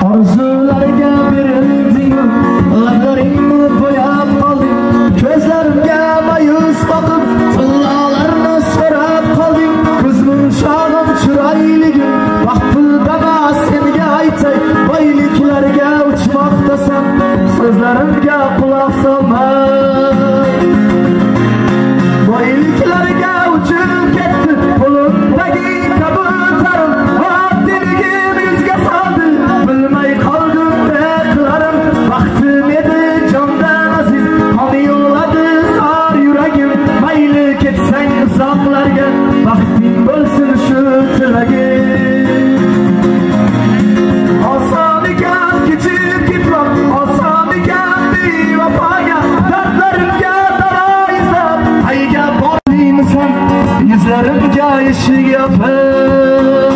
Orzularga berilding, lablaringni bo'yab qolding, ko'zlarimga mayus boqib, tillalarni so'rab qolding. Ko'zim shog'im chiroyligim, vaqtildama senga aytay, boyliklarga uchmoqdasan, so'zlarimga quloq solma. Boyliklarga uchib ketdi qo'limdagi kabutarim, oddiligim yuzga soldi, bilmay qoldim beqlarim. Vaqtim edi jondan aziz, qoni yo'ladi sar yuragim. Mayli ketsang uzoqlarga, vaqting bo'lsin shu tilagim. Oson ekan kechib ketmoq, oson ekan bevafoga, dardlarimga davo izlab qayga bormaysan, yuzlarimga eshik yopib.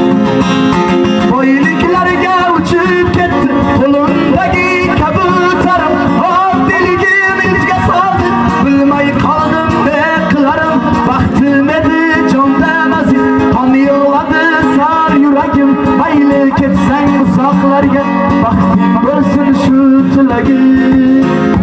Boyliklarga uchib ketdi qo'limdagi kabutarim, oddiyligim yuzga soldi, bilmay qoldim beqlarim. Vaqtim edi jondan aziz, qon yo'ladi sar yuragim. Mayli ketsang uzoqlarga, vaqting bo'lsin shu tilagim.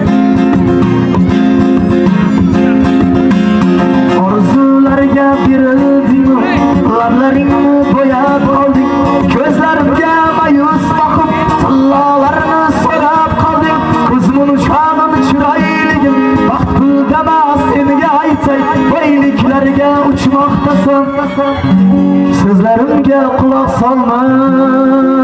Orzularga berilding, lablaringni bo'yab qolding, ko'zlarimga mayus boqib, tillalarni so'rab qolding. Ko'zim shog'im chiroyligim, vaqt puldama senga aytay, boyliklarga uchmoqdasan, so'zlarimga quloq solma.